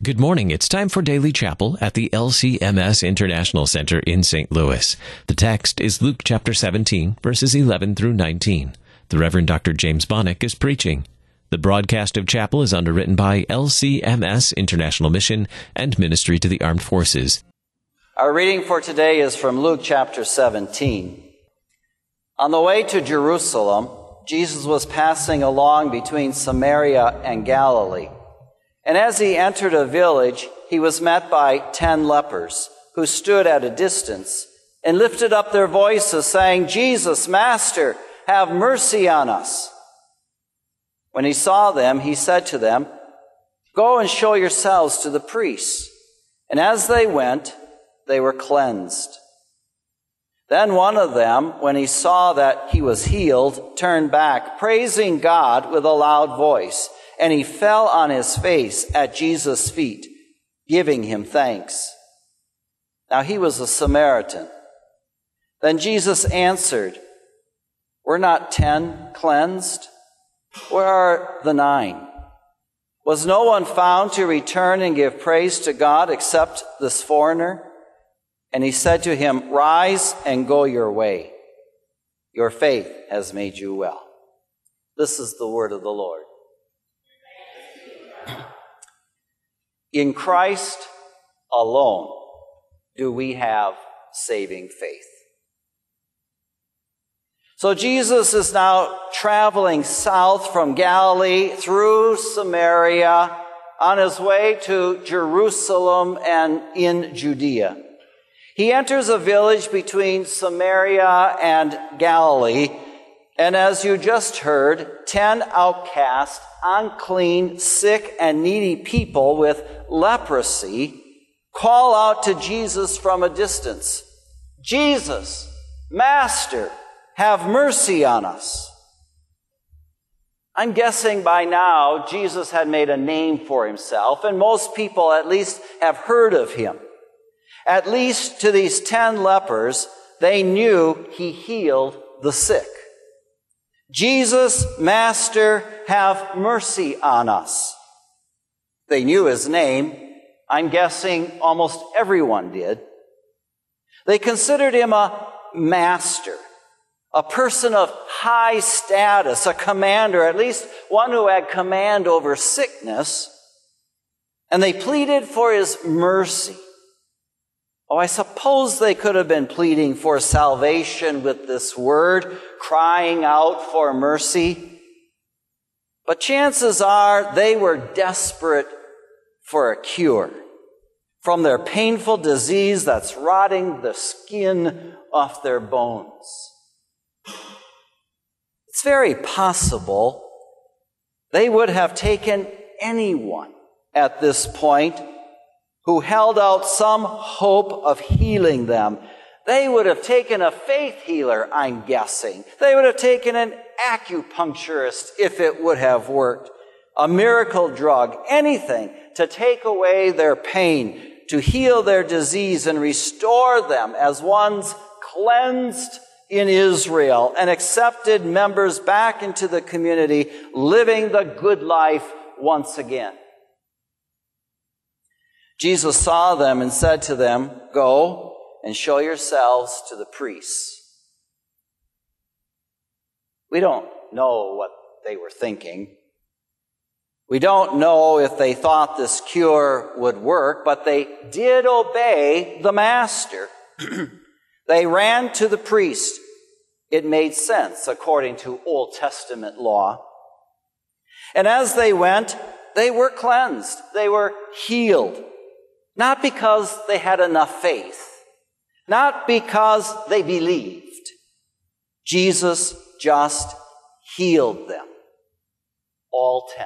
Good morning. It's time for Daily Chapel at the LCMS International Center in St. Louis. The text is Luke chapter 17, verses 11 through 19. The Reverend Dr. James Bonnick is preaching. The broadcast of chapel is underwritten by LCMS International Mission and Ministry to the Armed Forces. Our reading for today is from Luke chapter 17. On the way to Jerusalem, Jesus was passing along between Samaria and Galilee. And as he entered a village, he was met by 10 lepers, who stood at a distance and lifted up their voices, saying, "Jesus, Master, have mercy on us." When he saw them, he said to them, "Go and show yourselves to the priests." And as they went, they were cleansed. Then one of them, when he saw that he was healed, turned back, praising God with a loud voice. And he fell on his face at Jesus' feet, giving him thanks. Now he was a Samaritan. Then Jesus answered, "Were not 10 cleansed? Where are the 9? Was no one found to return and give praise to God except this foreigner?" And he said to him, "Rise and go your way. Your faith has made you well." This is the word of the Lord. In Christ alone do we have saving faith. So Jesus is now traveling south from Galilee through Samaria on his way to Jerusalem and in Judea. He enters a village between Samaria and Galilee, and as you just heard, 10 outcast, unclean, sick, and needy people with leprosy call out to Jesus from a distance, "Jesus, Master, have mercy on us." I'm guessing by now Jesus had made a name for himself, and most people at least have heard of him. At least to these 10 lepers, they knew he healed the sick. "Jesus, Master, have mercy on us." They knew his name. I'm guessing almost everyone did. They considered him a master, a person of high status, a commander, at least one who had command over sickness, and they pleaded for his mercy. Oh, I suppose they could have been pleading for salvation with this word, crying out for mercy. But chances are they were desperate for a cure from their painful disease that's rotting the skin off their bones. It's very possible they would have taken anyone at this point who held out some hope of healing them. They would have taken a faith healer, I'm guessing. They would have taken an acupuncturist if it would have worked. A miracle drug, anything to take away their pain, to heal their disease and restore them as ones cleansed in Israel and accepted members back into the community, living the good life once again. Jesus saw them and said to them, "Go and show yourselves to the priests." We don't know what they were thinking. We don't know if they thought this cure would work, but they did obey the Master. They ran to the priest. It made sense according to Old Testament law. And as they went, they were cleansed. They were healed. Not because they had enough faith, not because they believed. Jesus just healed them, all 10.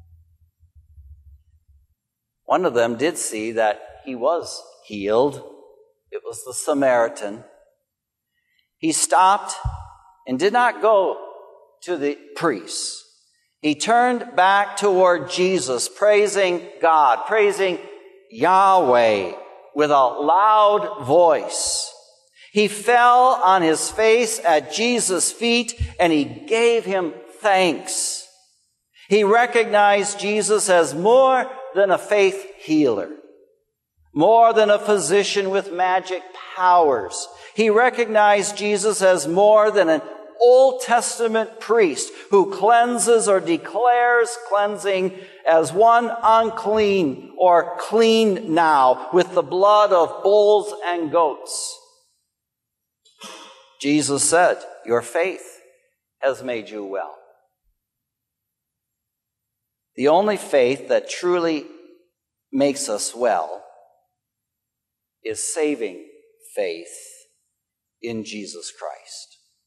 One of them did see that he was healed. It was the Samaritan. He stopped and did not go to the priests. He turned back toward Jesus, praising God, praising Yahweh with a loud voice. He fell on his face at Jesus' feet and he gave him thanks. He recognized Jesus as more than a faith healer, more than a physician with magic powers. He recognized Jesus as more than an Old Testament priest who cleanses or declares cleansing as one unclean or clean now with the blood of bulls and goats. Jesus said, "Your faith has made you well." The only faith that truly makes us well is saving faith in Jesus Christ.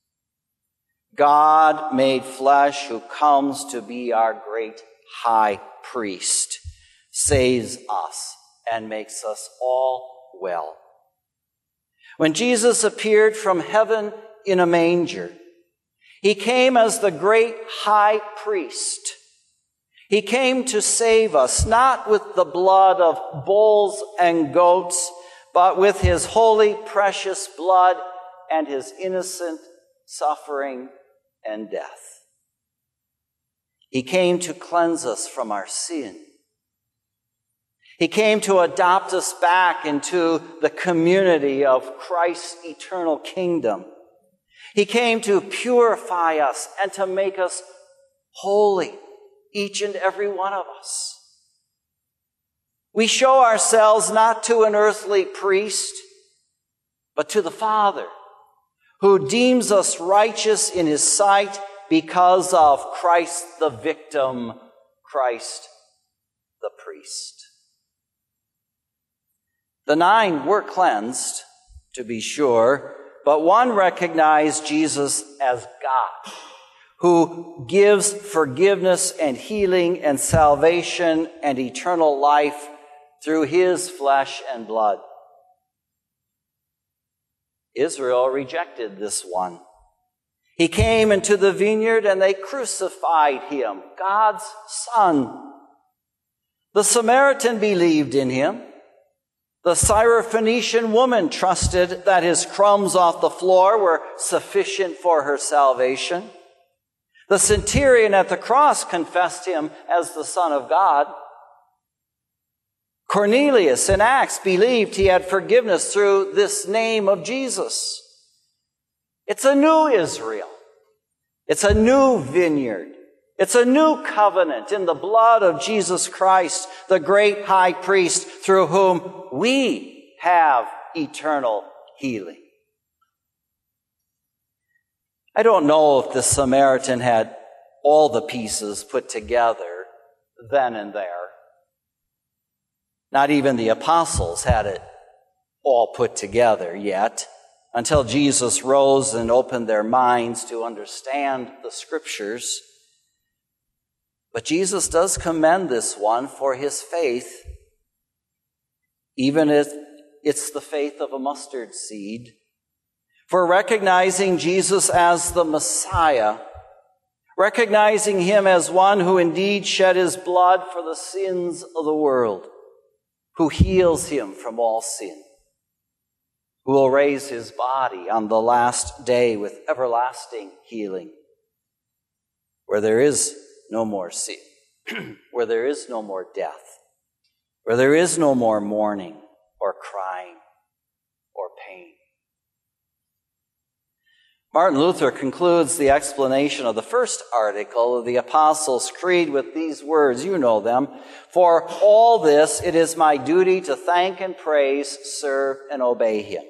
God made flesh, who comes to be our great high priest, saves us and makes us all well. When Jesus appeared from heaven in a manger, he came as the great high priest. He came to save us, not with the blood of bulls and goats, but with his holy, precious blood and his innocent suffering and death. He came to cleanse us from our sin. He came to adopt us back into the community of Christ's eternal kingdom. He came to purify us and to make us holy, each and every one of us. We show ourselves not to an earthly priest, but to the Father, who deems us righteous in his sight because of Christ the victim, Christ the priest. The 9 were cleansed, to be sure, but one recognized Jesus as God, who gives forgiveness and healing and salvation and eternal life through his flesh and blood. Israel rejected this one. He came into the vineyard and they crucified him, God's Son. The Samaritan believed in him. The Syrophoenician woman trusted that his crumbs off the floor were sufficient for her salvation. The centurion at the cross confessed him as the Son of God. Cornelius in Acts believed he had forgiveness through this name of Jesus. It's a new Israel. It's a new vineyard. It's a new covenant in the blood of Jesus Christ, the great high priest, through whom we have eternal healing. I don't know if the Samaritan had all the pieces put together then and there. Not even the apostles had it all put together yet, until Jesus rose and opened their minds to understand the Scriptures. But Jesus does commend this one for his faith, even if it's the faith of a mustard seed, for recognizing Jesus as the Messiah, recognizing him as one who indeed shed his blood for the sins of the world, who heals him from all sin, who will raise his body on the last day with everlasting healing, where there is no more sin, where there is no more death, where there is no more mourning or crying or pain. Martin Luther concludes the explanation of the first article of the Apostles' Creed with these words, you know them: "For all this it is my duty to thank and praise, serve and obey him."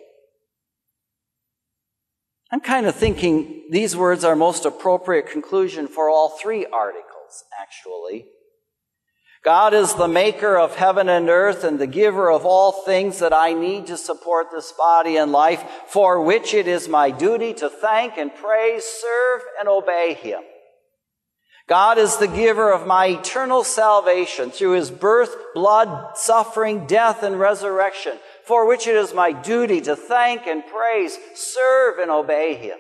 I'm kind of thinking these words are most appropriate conclusion for all 3 articles, actually. God is the maker of heaven and earth and the giver of all things that I need to support this body and life, for which it is my duty to thank and praise, serve and obey him. God is the giver of my eternal salvation through his birth, blood, suffering, death, and resurrection, for which it is my duty to thank and praise, serve and obey him.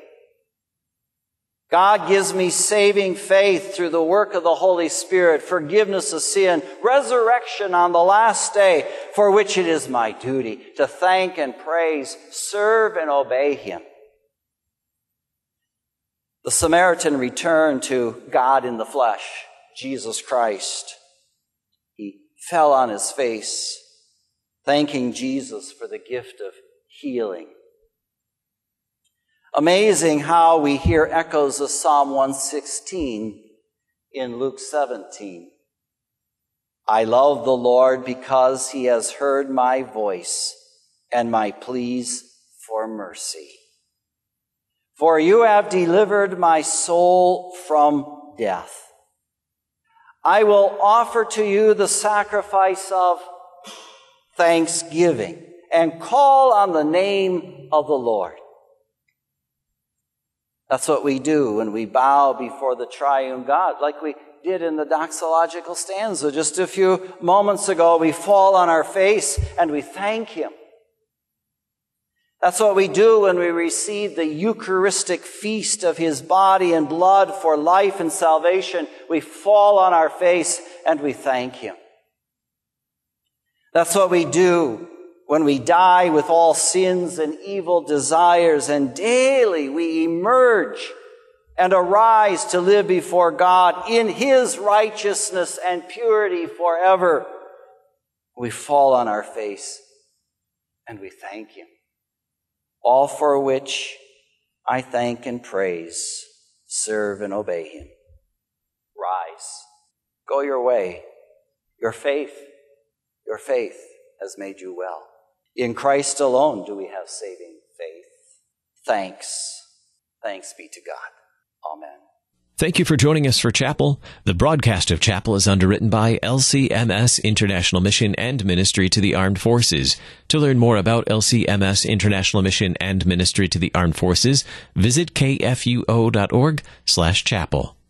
God gives me saving faith through the work of the Holy Spirit, forgiveness of sin, resurrection on the last day, for which it is my duty to thank and praise, serve and obey him. The Samaritan returned to God in the flesh, Jesus Christ. He fell on his face, thanking Jesus for the gift of healing. Amazing how we hear echoes of Psalm 116 in Luke 17. I love the Lord because he has heard my voice and my pleas for mercy. For you have delivered my soul from death. I will offer to you the sacrifice of thanksgiving and call on the name of the Lord. That's what we do when we bow before the triune God, like we did in the doxological stanza just a few moments ago. We fall on our face and we thank him. That's what we do when we receive the Eucharistic feast of his body and blood for life and salvation. We fall on our face and we thank him. That's what we do when we die with all sins and evil desires, and daily we emerge and arise to live before God in his righteousness and purity forever. We fall on our face and we thank him. All for which I thank and praise, serve and obey him. Rise, go your way. Your faith has made you well. In Christ alone do we have saving faith. Thanks be to God. Amen. Thank you for joining us for Chapel. The broadcast of Chapel is underwritten by LCMS International Mission and Ministry to the Armed Forces. To learn more about LCMS International Mission and Ministry to the Armed Forces, visit kfuo.org/chapel.